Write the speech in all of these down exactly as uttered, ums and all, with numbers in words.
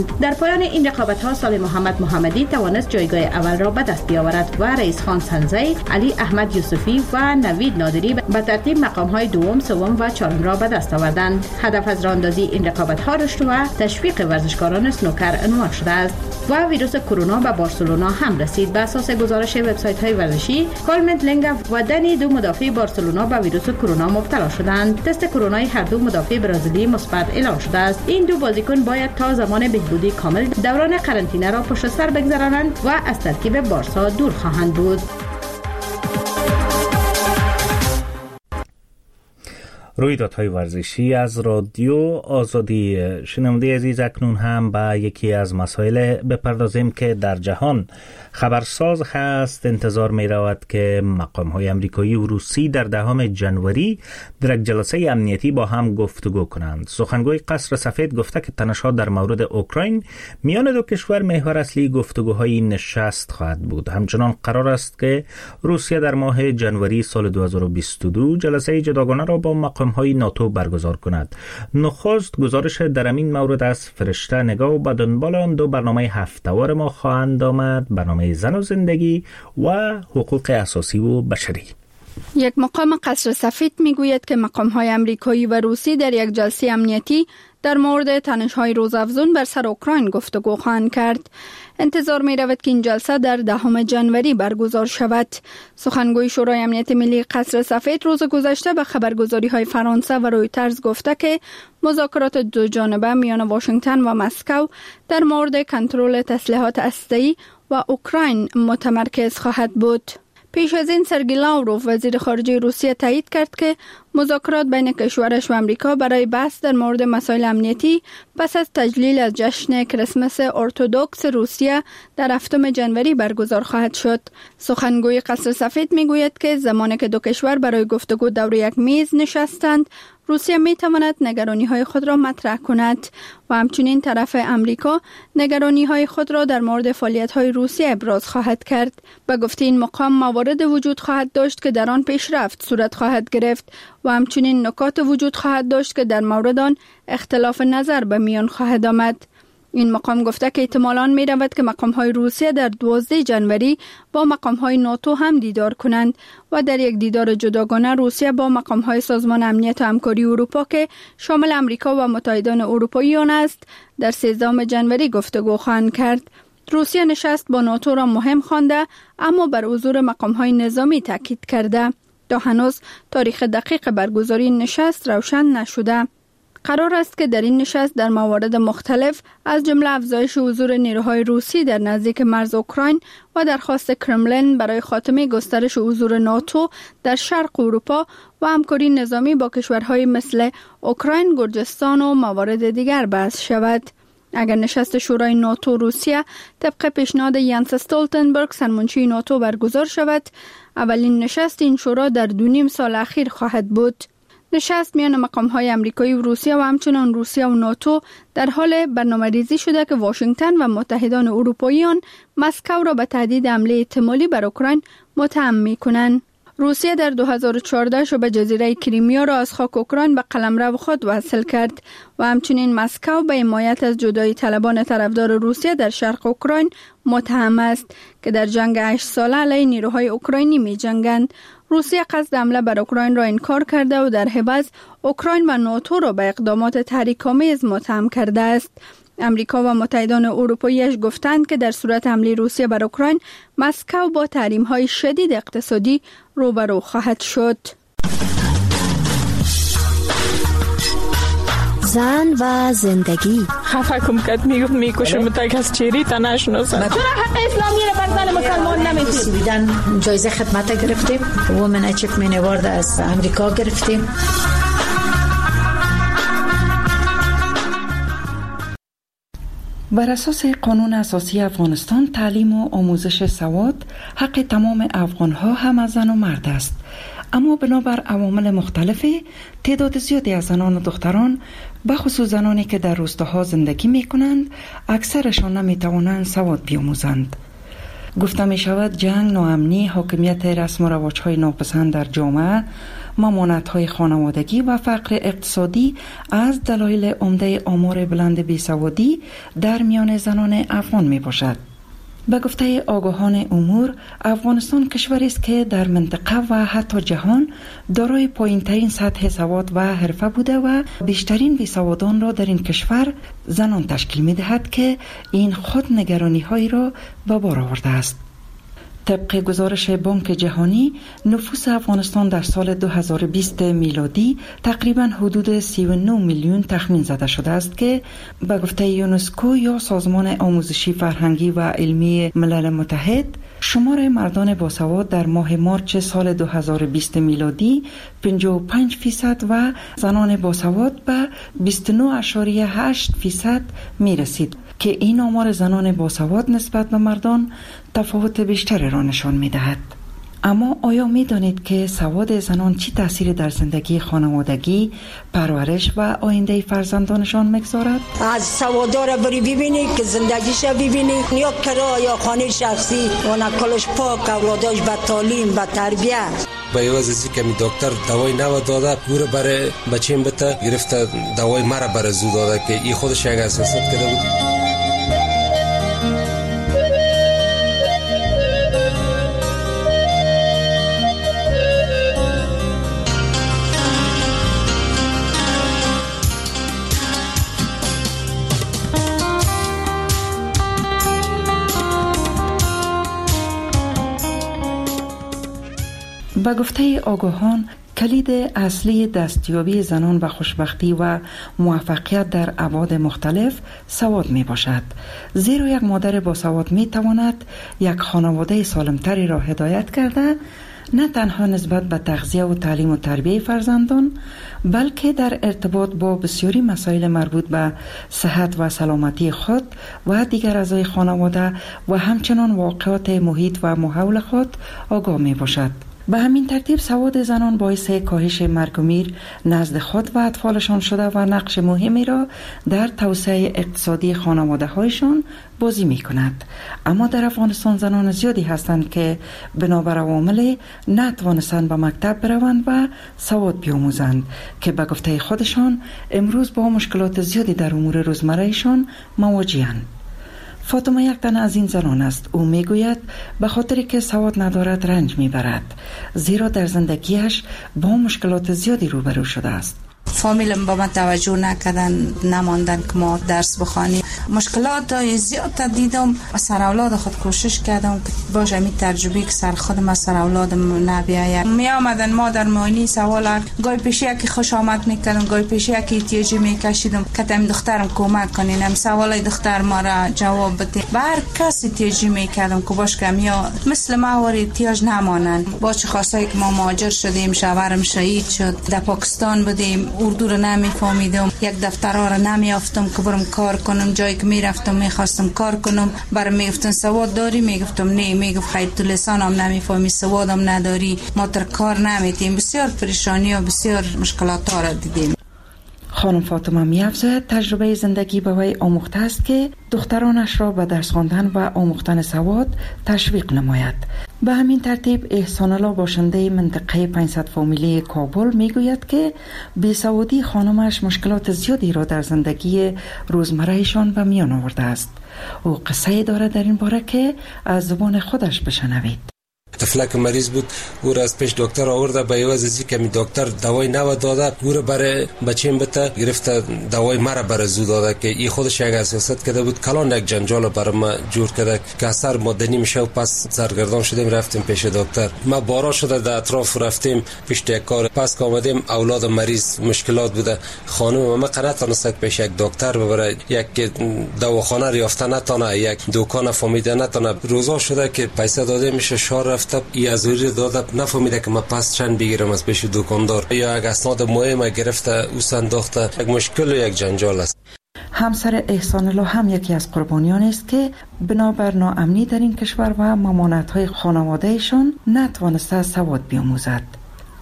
در پایان این رقابت‌ها صالح محمد محمدی توانست جایگاه اول را به دست بیاورد و رئیس خان سنزی، علی احمد یوسفی و نوید نادری به ترتیب مقام‌های دوم، سوم و چهارم را به دست آوردند. هدف از راه‌اندازی این رقابت‌ها رشد و تشویق ورزشکاران سنوکر عنوان شده است و ویروس کرونا به بارسلونا هم رسید. به اساس گزارش وبسایت‌های ورزشی، کالمنت لنگا و دنی دو مدافع بارسلونا به ویروس کرونا مبتلا شدند. تست کرونای هر دو مدافع برزیلی مثبت اعلام شده است. این دو بازیکن باید تا زمان بهبودی کامل دوران قرنطینه را پشت سر بگذرانند و از ترکیب بارسا دور خواهند بود. رویدادهای ورزشی از رادیو آزادی. شنونده عزیز، اکنون هم به یکی از مسائل بپردازیم که در جهان خبرساز هست. انتظار می رود که مقام های امریکایی و روسی در دهم جنوری در یک جلسه امنیتی با هم گفتگو کنند. سخنگوی قصر سفید گفته که تنش‌ها در مورد اوکراین میان دو کشور محور اصلی گفتگوهای نشست خواهد بود. همچنان قرار است که روسیه در ماه جنوری سال دو هزار و بیست و دو جلسه جداگانه را با مقام های ناتو برگزار کند. نخست گزارش در این مورد از فرشته نگاه و به دنبال آن دو برنامه هفته‌وار ما خواهند آمد: برنامه زن و زندگی و حقوق اساسی و بشری. یک مقام قصر سفید میگوید که مقام‌های امریکایی و روسی در یک جلسه امنیتی در مورد تنش‌های روزافزون بر سر اوکراین گفتگو خواهند کرد. انتظار می رود که این جلسه در دهم جنوری برگزار شود. سخنگوی شورای امنیت ملی قصر سفید روز گذشته به خبرگزاری‌های فرانسه و رویترز گفته که مذاکرات دو جانبه میان واشنگتن و مسکو در مورد کنترل تسلیحات هسته‌ای و اوکراین متمرکز خواهد بود. پیش از این سرگئی لاوروف وزیر خارجه روسیه تایید کرد که مذاکرات بین کشورش و امریکا برای بحث در مورد مسائل امنیتی پس از تجلیل از جشن کریسمس ارتدوکس روسیه در هفتم جنوری برگزار خواهد شد. سخنگوی قصر سفید میگوید که زمانی که دو کشور برای گفتگو دور یک میز نشستند، روسیه می تواند نگرانی های خود را مطرح کند و همچنین طرف امریکا نگرانی های خود را در مورد فعالیت های روسیه ابراز خواهد کرد. به گفته این مقام موارد وجود خواهد داشت که در آن پیشرفت صورت خواهد گرفت و همچنین نکات وجود خواهد داشت که در مورد آن اختلاف نظر به میان خواهد آمد. این مقام گفته که احتمالاً می رود که مقام‌های روسیه در دوازده جنوری با مقام‌های ناتو هم دیدار کنند و در یک دیدار جداگانه روسیه با مقام‌های سازمان امنیت و همکاری اروپا که شامل امریکا و متحدان اروپایی آن است در سیزدهم جنوری گفتگو خواهند کرد. روسیه نشست با ناتو را مهم خوانده اما بر حضور مقام‌های نظامی تاکید کرده. تا هنوز تاریخ دقیق برگزاری نشست روشن نشده. قرار است که در این نشست در موارد مختلف از جمله افزایش حضور نیروهای روسی در نزدیک مرز اوکراین و درخواست کرملین برای خاتمه گسترش حضور ناتو در شرق اروپا و همکاری نظامی با کشورهای مثل اوکراین، گرجستان و موارد دیگر بحث شود. اگر نشست شورای ناتو روسیه طبق پیشنهاد ینس استولتنبرگ سرمنشی ناتو برگزار شود، اولین نشست این شورا در دو نیم سال اخیر خواهد بود. نشست میان مقام‌های امریکایی و روسیه و همچنان روسیه و ناتو در حال برنامه‌ریزی شده که واشنگتن و متحدان اروپایی آن مسکو را به تهدید حمله احتمالی بر اوکراین متهم می‌کنند. روسیه در دو هزار و چهارده شبه جزیره کریمیا را از خاک اوکراین به قلمرو خود وصل کرد و همچنین مسکو به حمایت از جدایی طلبان طرفدار روسیه در شرق اوکراین متهم است که در جنگ هشت ساله علیه نیروهای اوکراینی می‌جنگند. روسیه قصد حمله بر اوکراین را انکار کرده و در عوض اوکراین و ناتو را به اقدامات تحریک‌آمیز متهم کرده است. امریکا و متحدان اروپاییش گفتند که در صورت حمله روسیه بر اوکراین مسکو با تحریم‌های شدید اقتصادی روبرو خواهد شد. زن و زندگی. خفه کم کد میگفت میکشم تا از چیری تا نشناسم. چرا حق اسلامی رو بر زن مسلمان نمیدید؟ سویدن جایزه خدمت گرفتیم، وومن اچیومنت اوارد از امریکا گرفتیم. بر اساس قانون اساسی افغانستان تعلیم و آموزش سواد حق تمام افغانها هم از زن و مرد است، اما بنابر عوامل مختلفی تعداد زیادی از زنان و دختران بخصوص زنانی که در روستاها زندگی می کنند اکثرشان نمی توانند سواد بیاموزند. گفته می شود جنگ، ناامنی، حاکمیت رسم و رواج‌های ناپسند در جامعه ممانعت‌های خانوادگی و فقر اقتصادی از دلایل عمده آمار بلند بیسوادی در میان زنان افغان می باشد. به گفته آگاهان امور، افغانستان کشوری است که در منطقه و حتی جهان دارای پایین‌ترین سطح سواد و حرفه بوده و بیشترین بیسوادان را در این کشور زنان تشکیل می‌دهد که این خود نگرانی‌هایی را به بار آورده است. طبق گزارش بانک جهانی، نفوس افغانستان در سال دو هزار و بیست میلادی تقریباً حدود سی و نه میلیون تخمین زده شده است که به گفته یونسکو یا سازمان آموزشی فرهنگی و علمی ملل متحد، شمار مردان باسواد در ماه مارچ سال دو هزار و بیست میلادی پنجاه و پنج فیصد و زنان باسواد به بیست و نه اشاریه هشت فیصد می رسید که این آمار زنان باسواد نسبت به مردان تفاوت بیشتری را نشان می دهد. اما آیا می دانید که سواد زنان چی تأثیری در زندگی خانوادگی، پرورش و آینده فرزندانشان میگذارد؟ از سوادار را بری ببینی که زندگیش ببینی، یا کرا یا خانه شخصی و نکلش پاک، اولاداش به تعلیم و تربیت. به عوض از اینکه می دکتر دوای نو داده، گوره برای بچیم بته گرفته دوای مرا برای زو داده که این خودش یک اساسات کرده بود. به گفته آگاهان، کلید اصلی دستیابی زنان به خوشبختی و موفقیت در ابعاد مختلف سواد می باشد. زیرا یک مادر با سواد می تواند یک خانواده سالمتری را هدایت کرده، نه تنها نسبت به تغذیه و تعلیم و تربیه فرزندان، بلکه در ارتباط با بسیاری مسائل مربوط به صحت و سلامتی خود و دیگر اعضای خانواده و همچنان واقعات محیط و ماحول خود آگاه می باشد. به همین ترتیب سواد زنان باعث کاهش مرگ و میر نزد خود و اطفالشان شده و نقش مهمی را در توسعه اقتصادی خانواده هایشان بازی می کند. اما در افغانستان زنان زیادی هستند که بنابر عوامل نتوانستند به مکتب بروند و سواد بیاموزند که به گفته خودشان امروز با مشکلات زیادی در امور روزمرهشان مواجه‌اند. فاطمه یک تن از این زنان است. او میگوید به خاطری که سواد ندارد رنج میبرد، زیرا در زندگیش با مشکلات زیادی روبرو شده است. فامیلم با من توجه نکردن، نماندن که ما درس بخوانیم. مشکلات زیاد دیدم. سر اولاد خود کوشش کردم که باشه می تجربه که سر خودم از سر اولادم نبیاید. می آمدن ما در معاینه سوال گاهی پیش یکی خوش آمد میکردم، گاهی پیش یکی احتیاجی میکشیدم که تم دخترم کمک کنین، هم سوالای دختر ما را جواب بده. به هر کسی احتیاجی میکردم که باش کم یا مثل ما ور احتیاج نمانن. با چه خاصایی که ما مهاجر شدیم، شوهرم شهید شد، در پاکستان بودیم، اردو رو نمیفهمیدم، یک دفترها رو نمیافتم که برم کار کنم. جایی که میرفتم میخواستم کار کنم، برام میگفتن سواد داری؟ میگفتم نه. میگفت خیر تو لسانم نمیفهمی، سوادم نداری، ما تر کار نمیتیم. بسیار پریشانی و بسیار مشکلات ها را دیدیم. خانم فاطمه می‌افزاید تجربه زندگی به وی آموخته است که دخترانش را به درس خواندن و آموختن سواد تشویق نماید. به همین ترتیب احسان الله باشنده منطقه پانصد فامیلی کابل میگوید که بیسوادی خانمش مشکلات زیادی را در زندگی روزمرهشان به میان آورده است. او قصه دارد در این باره که از زبان خودش بشنوید. طفلک مریض بود، او را از پیش دکتر آورده، به عوض از اینکه می دکتر دوای نو داده، او را برای بچیم بته گرفته دوای مرا برای زو داده که این خودش یک اساسات کرده بود. کلان یک جنجال برای ما جور کرده که اثر مدنی میشه و پس سرگردان شدیم، رفتیم پیش دکتر. ما بارا شده در اطراف رفتیم پیش تکار، پس که آمدیم اولاد مریض مشکلات بوده. خانم ما قنات نسک پیش یک دکتر ببره، یک دواخانه ریافته نتونه، یک دکان فهمیده نتونه. روزا شده که پیسه داده میشه شار رفته، ای از اوری داده نفهمیده که ما پس چند بگیرم از پیش دکاندار، یا یک اسناد مهم گرفته او صندوقته. یک مشکل و یک جنجال است. همسر احسان الله هم یکی از قربانیان است که بنابر ناامنی در این کشور و ممانعت‌های خانواده‌شان نتوانسته سواد بیاموزد.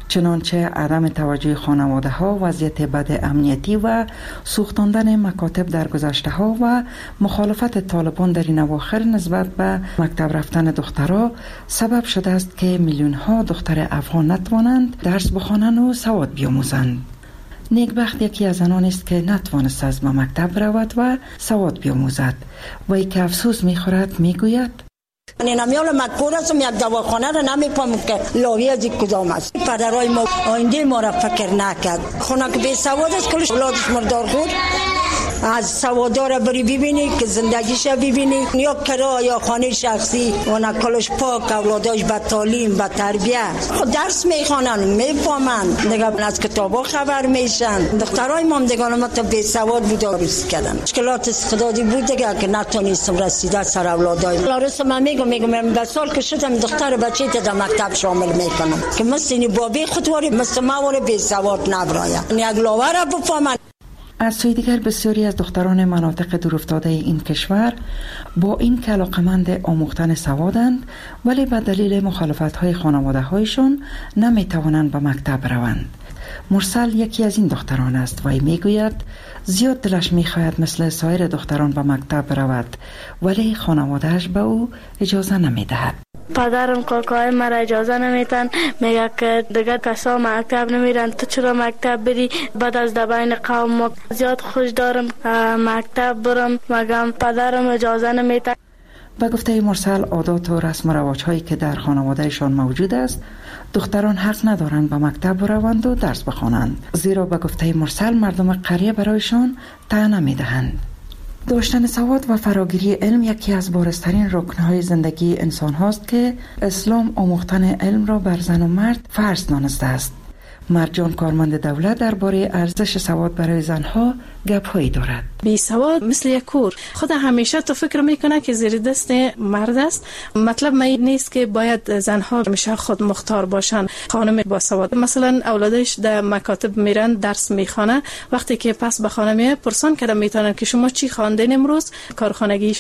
چنانچه عدم توجه خانواده ها، وضعیت بد امنیتی و سوختاندن مکاتب در گذشته ها و مخالفت طالبان در این اواخر نسبت به مکتب رفتن دخترها سبب شده است که میلیون ها دختر افغان نتوانند درس بخوانند و سواد بیاموزند. نیکبخت یکی از آنان است که نتوانست از به مکتب رود و سواد بیاموزد و ای که افسوس میخورد میگوید من نمیال مکور هستم، یک دواخانه را نمیفهمم که لاوی از کدام است. پدرای ما آینده ما را فکر نکرد. خونه که بی سواد است کلش اولادش مردار بود. از سوادار بری ببینی که زندگیش ببینی، یا کرا یا خانه شخصی و نکلش پاک، اولاداش با تعلیم با تربیت خود درس میخوانن میفهمن، دیگه از کتابا خبر میشن. دخترای ما دیگه ما تا بی سواد بود درس کردن. مشکلات استعدادی بود دیگه که نتونستم رسیده سر اولادای. لارس من میگم میگم من دو سال که شدم دختر بچه تا مکتب شامل میکنم که مثل بابی خودواری مثل ما واره بی سواد نبرایم. یک لاوره بفهمن. از سوی دیگر بسیاری از دختران مناطق دورافتاده این کشور با این که علاقمند آموختن سوادند ولی به دلیل مخالفت‌های خانواده‌هایشان نمی‌توانند به مکتب روند. مرسل یکی از این دختران است و میگوید زیاد دلش می‌خواهد مثل سایر دختران به مکتب برود ولی خانواده‌اش به او اجازه نمی‌دهد. پدرم کاکای مرا اجازه نمیتن، میگه که دیگه کسا مکتب نمیرن، تو چرا مکتب بری؟ بعد از دبین قوم ما زیاد خوش دارم مکتب برم، مگم پدرم اجازه نمیتن. به گفته مرسل عادات و رسم و رواج هایی که در خانوادهشان موجود است دختران حق ندارند به مکتب بروند و درس بخوانند، زیرا به گفته مرسل مردم قریه برایشان ته نمیدهند. داشتن سواد و فراگیری علم یکی از بارزترین رکنهای زندگی انسان هاست که اسلام آموختن علم را بر زن و مرد فرض دانسته است. مرجان کارمند دولت درباره ارزش سواد برای زنها گپ‌هایی دارد. بی سواد مثل یک کور، خود همیشه تو فکر میکنه که زیر دست مرد است. مطلب ما نیست که باید زنها همیشه خود مختار باشن. خانم با سواد مثلا اولادش در مکاتب میرن درس میخوانه، وقتی که پس به خانه میاد پرسان کردن میتونن که شما چی خواندین امروز، کارخانگی